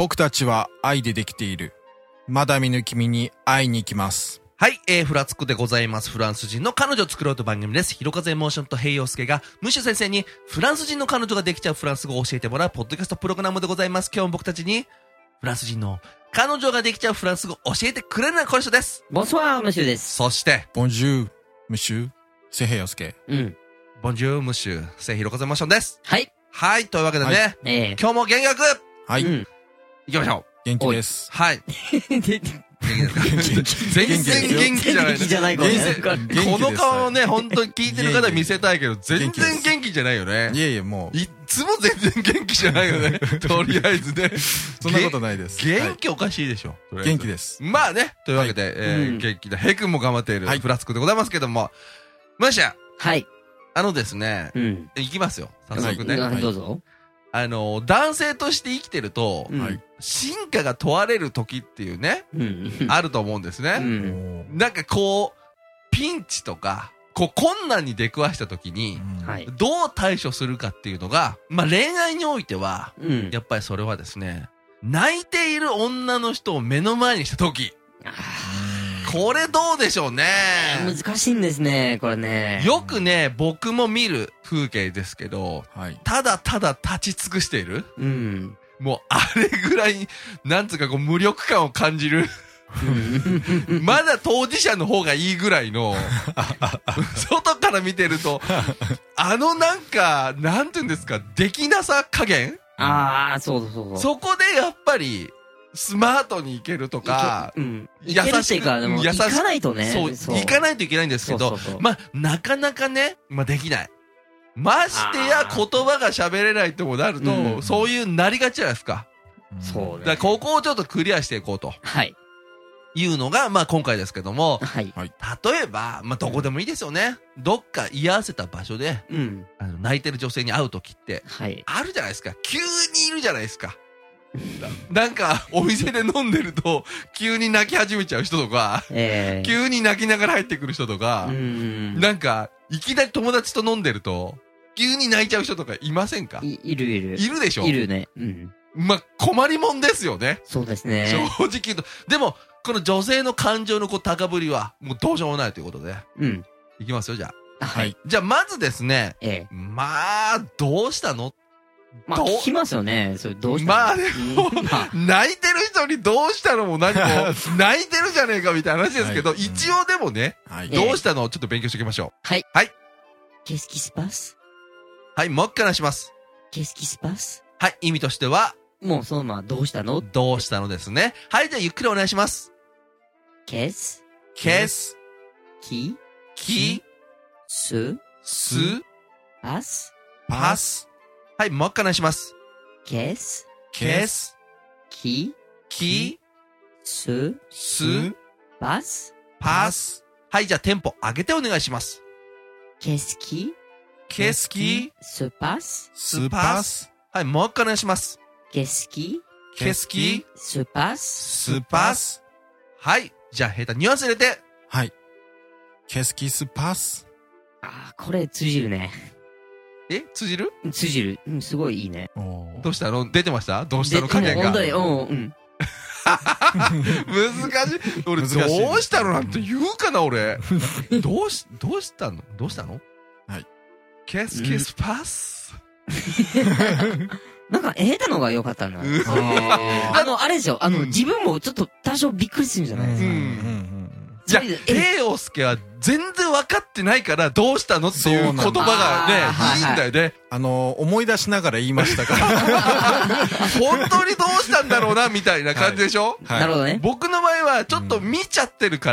僕たちは愛でできている。まだ見ぬ君に会いに行きます。 はい、フラツクでございます。フランス人の彼女を作ろうと番組です。ひろかぜエモーションと平洋介が、ムッシュ先生にフランス人の彼女ができちゃうフランス語を教えてもらうポッドキャストプログラムでございます。今日も僕たちに、フランス人の彼女ができちゃうフランス語を教えてくれるのはこの人です。 ボンソワー、ムッシュです。 そして、 ボンジュー、ムッシュ、セヘヨスケ。 ボンジュー、ムッシュ、セヒロカゼエモーションです。 はい。 はい、というわけでね、 はい、 今日も元気よくはい。 行きましょう。 元気です。 はい。全然元気じゃない。 元気じゃないこの顔をね、本当に聞いてる方見せたいけど、全然元気じゃないよね。 いえいえ、もう。 いつも全然元気じゃないよね。とりあえずね。 そんなことないです。 元気おかしいでしょ。 元気です。 まあね、というわけで、元気なヘイ君も頑張っているフラツクでございますけども、ムッシュ。 はい。 ですね、行きますよ。早速ね。 どうぞ。 男性として生きてると、進化が問われる時っていうね、あると思うんですね。なんかこう、ピンチとか、こう困難に出くわした時に、どう対処するかっていうのが、まあ恋愛においては、やっぱりそれはですね、泣いている女の人を目の前にした時、これどうでしょうね。 難しいんですね、これね。 よくね、僕も見る風景ですけど、ただただ立ち尽くしている。もうあれぐらい、なんつうかこう無力感を感じる。まだ当事者の方がいいぐらいの、外から見てると、なんか、なんていうんですか、できなさ加減？ そう。 そこでやっぱり、スマートに行けるとか、 優しく、行かないとね。 そう、行かないといけないんですけど、まあ、なかなかね、できない。ましてや言葉が喋れないともなると、そういうなりがちじゃないですか。 そうね。 だからここをちょっとクリアしていこうと。 はい。 いうのが、まあ今回ですけども、 はい。 例えば、まあどこでもいいですよね。どっか居合わせた場所で、泣いてる女性に会うときって、あるじゃないですか。急にいるじゃないですか。なんか、お店で飲んでると、急に泣き始めちゃう人とか、急に泣きながら入ってくる人とか、なんか、いきなり友達と飲んでると、急に泣いちゃう人とかいませんか？ いる。 いるでしょ？ いるね。 まあ、困りもんですよね。 そうですね。 正直言うと。でも、この女性の感情の高ぶりは、もうどうしようもないということで。いきますよ、じゃあ。 はい。 じゃあ、まずですね、まあ、どうしたの？ まあ、聞きますよね。それどうしたの？ まあ、でも、泣いてる人にどうしたのも何も、泣いてるじゃねえかみたいな話ですけど、一応でもね、どうしたのをちょっと勉強しておきましょう。 はい。 はい。 Qu'est-ce qui se passe？ はい、もう一回話します。 Qu'est-ce qui se passe？ はい、意味としては、 もうそのままどうしたの？ どうしたのですね。はい、じゃあゆっくりお願いします。 Qu'est-ce qui se passe？はい、もう一回お願いします。 Qu'est-ce qui se passe？ はい、じゃあテンポ上げてお願いします。 Qu'est-ce qui se passe？はい、もう一回お願いします。 Qu'est-ce qui se passe？はい、じゃあヘタニュアンス入れて。 はい。Qu'est-ce qui se passe？ これ通じるね。 通じる？ 通じる。すごいいいね。 どうしたの？出てました？どうしたの加減が。 本当に、 難しい。俺、どうしたのなんて言うかな、俺。どうしたのはい。 Qu'est-ce qui se passe？ なんか、下手のが良かったな。あれですよ。自分もちょっと多少びっくりするんじゃないですか。 じゃあ、平洋介は全然分かってないから、どうしたのっていう言葉がね、いいんだよね。 思い出しながら言いましたから。 本当にどうしたんだろうな、みたいな感じでしょ？ なるほどね。 僕の場合は、ちょっと見ちゃってるから、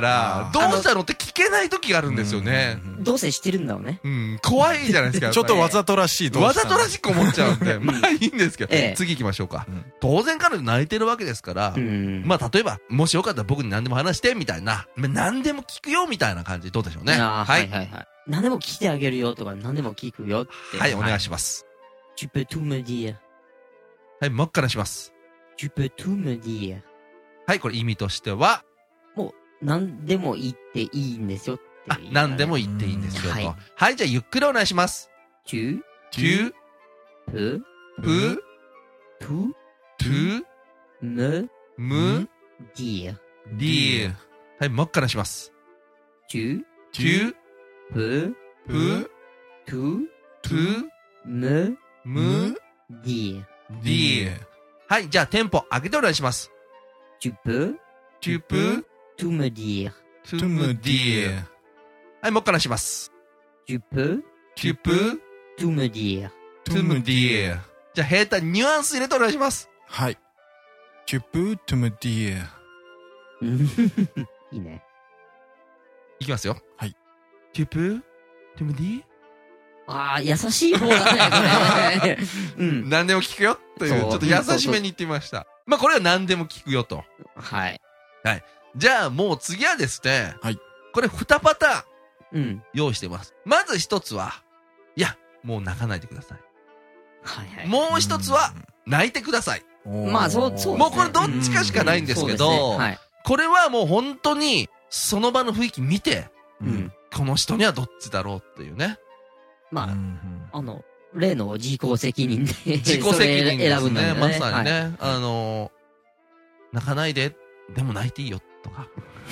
どうしたのって聞けない時があるんですよね。 どうせしてるんだろうね。 怖いじゃないですか。 ちょっとわざとらしい。 わざとらしく思っちゃうんで、まあいいんですけど、次行きましょうか。当然彼女泣いてるわけですから、まあ例えば、もしよかったら僕に何でも話して、みたいな、何でも聞くよ、みたいな感じでどうでしょうね。 はい。何でも聞いてあげるよとか、何でも聞くよって。 はい、お願いします。 Tu peux tout me dire。 はい、もう一回します。 Tu peux tout me dire。 はい、これ意味としては、 もう、何でも言っていいんですよって。 何でも言っていいんですよと。はい、じゃあゆっくりお願いします。 tu peux tout me me dire. dire。はい、もう一回します。 tu tu peux peux tout tout me me dire. dire。はい、じゃあテンポ上げてお願いします。 tu peux tu peux tout me dire. tout me dire。はい、もう一回します。 tu peux tu peux tout me dire. tout me dire。じゃあ平坦ニュアンス入れてお願いします。 はい。tu peux tout me dire。 いいね。 いきますよ。 はい。 tu peux tout me dire。 ああ、優しい方だね、これ。うん。 何でも聞くよという、ちょっと優しめに言ってみました。まあこれは何でも聞くよと。 はい。 はい。じゃあもう次はですね。 はい。 これ2パターン。 うん。 用意してます。まず一つは、いや、もう泣かないでください。 はいはい。 もう一つは、泣いてください。 まあそう、そう。 もうこれどっちかしかないんですけど、これはもう本当に、その場の雰囲気見て、この人にはどっちだろうっていうね。 まあ、例の自己責任で自己責任ですね。まさにね。泣かないで、でも泣いていいよ、とか。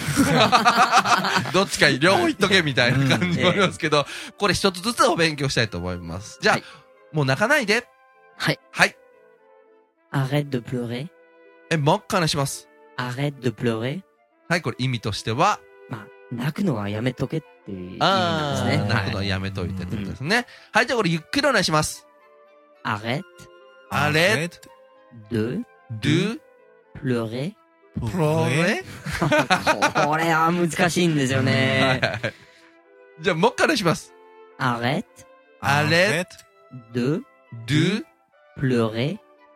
どっちか両方言っとけみたいな感じもありますけど、これ一つずつお勉強したいと思います。じゃあ、もう泣かないで。 はい。 はい。 arrête de pleurer。 もう一回話します。 arrête de pleurer。 はい、これ意味としては、 まあ、泣くのはやめとけっていう意味なんですね。 泣くのはやめといてってことですね。はい、じゃあこれゆっくりお願いします。 arrête de pleurer。 pleurer。 これは難しいんですよね。 じゃあもう一回お願いします。 arrête de pleurer。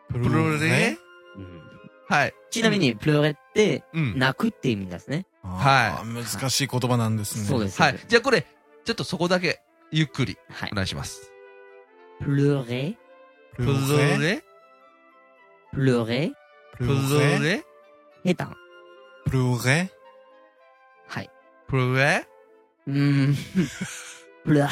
はい。 ちなみに、プレレって、泣くって意味ですね。 はい。 難しい言葉なんですね。 そうです。 はい。じゃあこれ、ちょっとそこだけ、ゆっくり、お願いします。 プレレプレレプレレプレレヘタン。 プレレはい。 プレレプレレ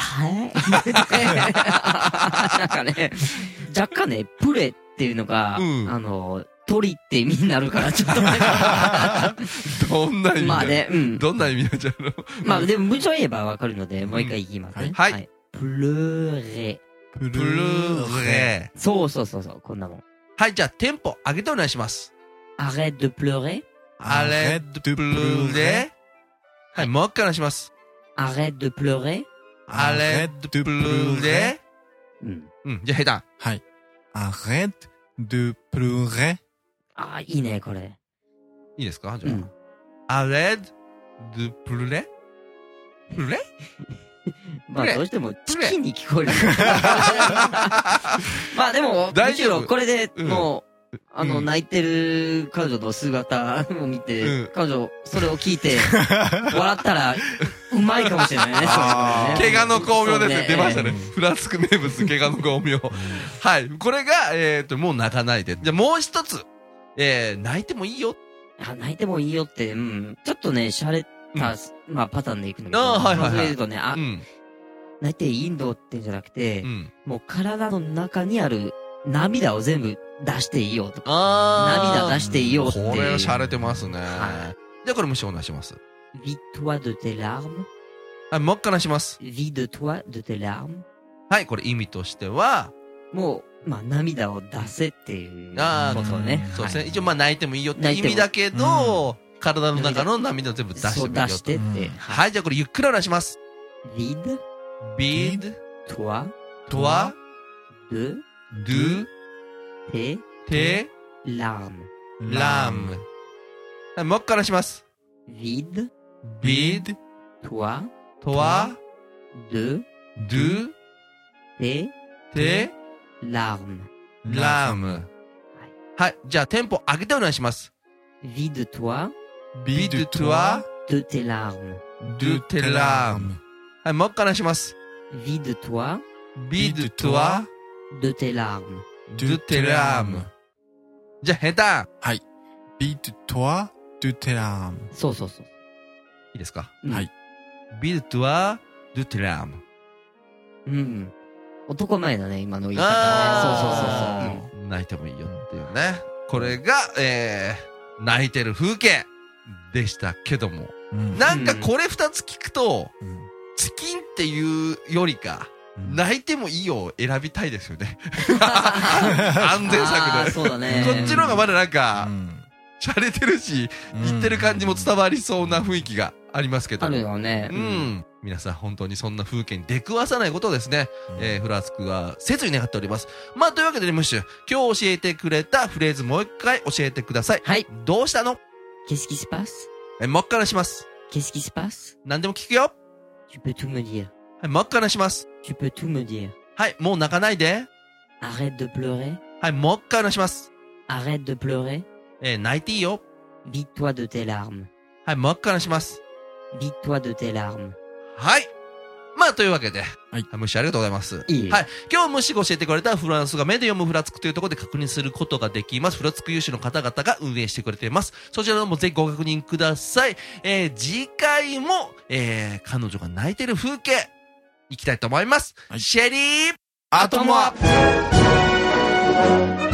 なんかね、若干ね、プレっていうのが、鳥って意味になるから、ちょっとどんな意味まあね、 どんな意味になっちゃうのまあでも文章言えばわかるので、もう一回言いますね。 はい。 プレレ。 プレレ。 そう、こんなもん。 はい、じゃあテンポ上げてお願いします。 arrête de pleurer。 arrête de pleurer。はい、もう一回お願いします。 arrête de pleurer。 arrête de pleurer。じゃあ下手。 はい。arrête de pleurer。 ああ、いいね、これ。 いいですかじゃあ。arrête de pleurer。pleurer？ まあ、どうしてもチキンに聞こえる。まあでも、むしろこれでもう、泣いてる彼女の姿を見て、彼女、それを聞いて、笑ったら、うまいかもしれないね。 怪我の巧妙ですね。出ましたね。フランス名物、怪我の巧妙。はい。これが、もう泣かないで。じゃあもう一つ。泣いてもいいよ。 泣いてもいいよって、ちょっとね、洒落た、まあパターンでいくんだけど。 はいはい。 それ言うとね、泣いていいんどってんじゃなくて、もう体の中にある涙を全部出していいよとか。涙出していいよって。 これは洒落てますね。じゃあこれ無償お願いします。 Vide-toi de tes larmes。 はい、もう一回お願いします。 Vide-toi de tes larmes。 はい、これ意味としては、 もう、まあ、涙を出せっていうことね。 そうですね。一応まあ泣いてもいいよって意味だけど、体の中の涙を全部出してもいいよ。 出してって。 はい、じゃあこれゆっくりお願いします。 Vide。 toi。 de。 tes larmes。 はい、もう一回お願いします。 Vide。toi。de。tes larmes。 はい。じゃあ、テンポ上げてお願いします。 Vide-toi。 de tes larmes。 はい、もう一回お願いします。 Vide-toi。 de tes larmes。 じゃあ、下手。 はい。Vide-toi de tes larmes。 そう。 いいですかはい。 Vide-toi de tes larmes。 男前だね、今の言い方ね。そう。 泣いてもいいよっていうね。 これが、泣いてる風景でしたけども。なんかこれ2つ聞くと、チキンっていうよりか、泣いてもいいよを選びたいですよね。安全策で。 そうだね。 こっちの方がまだなんか、洒落てるし、言ってる感じも伝わりそうな雰囲気がありますけど。 あるよね。 皆さん本当にそんな風景に出くわさないことをですね、フラスクは切に願っております。まあ、というわけでね、ムッシュ、今日教えてくれたフレーズもう一回教えてください。 はい。 どうしたの？ Qu'est-ce qui se passe? もう一回します。 Qu'est-ce qui se passe? 何でも聞くよ。 Tu peux tout me dire. はい、もう一回します。 Tu peux tout me dire. はい、もう泣かないで。 Arrête de pleurer. はい、もう一回します。 Arrête de pleurer. 泣いていいよ。 Vide-toi de tes larmes. はい、もう一回します。 Vide-toi de tes larmes. はい。まあ、というわけで。 はい。 ムッシュありがとうございます。 いい。 はい。今日ムッシュが教えてくれたフランスが目で読むフラつくというところで確認することができます。フラつく有志の方々が運営してくれています。そちらもぜひご確認ください。次回も、彼女が泣いてる風景、いきたいと思います。はい、シェリー、 アトモア。